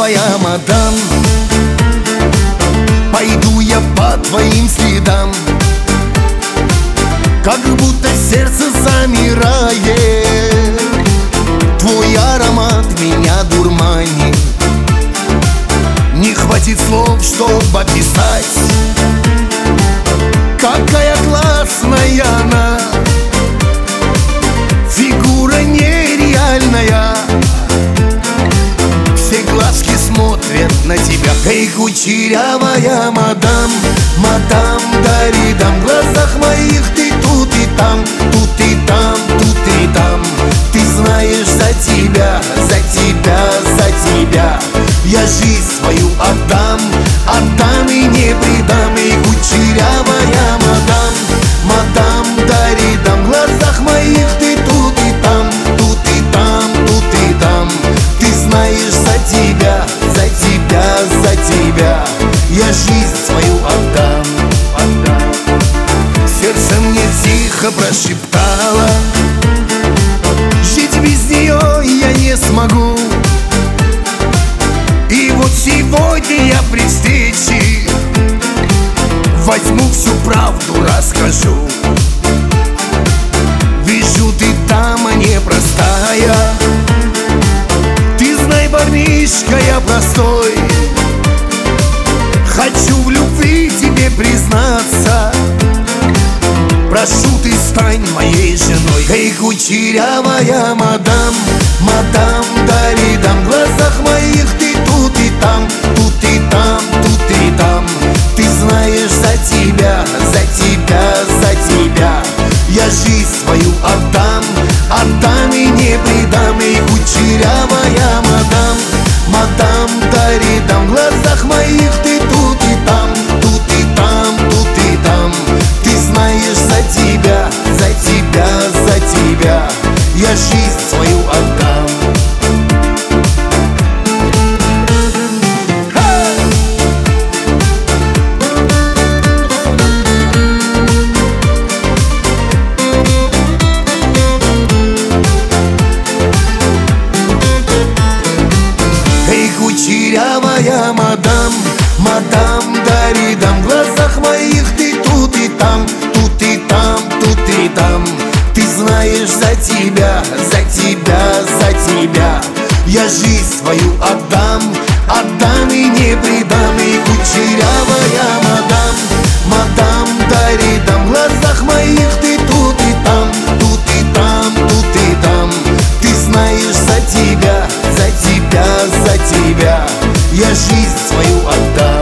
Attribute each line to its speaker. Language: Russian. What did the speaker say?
Speaker 1: кучерявая мадам, пойду я по твоим следам, как будто сердце замирает. Твой аромат меня дурманит, не хватит слов, чтобы описать. Какая классная она, фигура нереальная, все глазки смотрят на тебя. Эй, кучерявая мадам, мадам Даридам, в глазах моих ты тут и там, тут и там, тут и там. Ты знаешь, за тебя, за тебя, за тебя я жизнь свою отдам, отдам и не предам. Эй, кучерявая мадам, мадам Даридам, в глазах моих ты тут и там, тут и там, тут и там. Ты знаешь, за тебя, за тебя, за тебя я жизнь свою отдам, отдам. Сердце мне тихо прошептало: жить без нее я не смогу. И вот сегодня я при встрече возьму всю правду, расскажу. Вижу, ты дама непростая, ты знай, парнишка, я простой. Хочу в любви тебе признаться, прошу, ты стань моей женой. Эй, кучерявая мадам, мадам Даридам, в глазах моих ты тут и там, тут и там, тут и там. Ты знаешь, за тебя, за тебя, за тебя я жизнь свою отдам, отдам и не предам. Эй, кучерявая мадам, мадам Даридам, в глазах моих ты тут и там, тут и там, тут и там. Ты знаешь, за тебя, за тебя, за тебя я жизнь свою отдам. Эй, кучерявая мадам, мадам Даридам, в глазах моих ты тут и там, тут и там, тут и там. Ты знаешь, за тебя, за тебя, за тебя я жизнь свою отдам, отдам и не предам. И кучерявая мадам, мадам Даридам, в глазах моих ты тут и там, тут и там, тут и там. Ты знаешь, за тебя, за тебя, за тебя я жизнь свою отдам.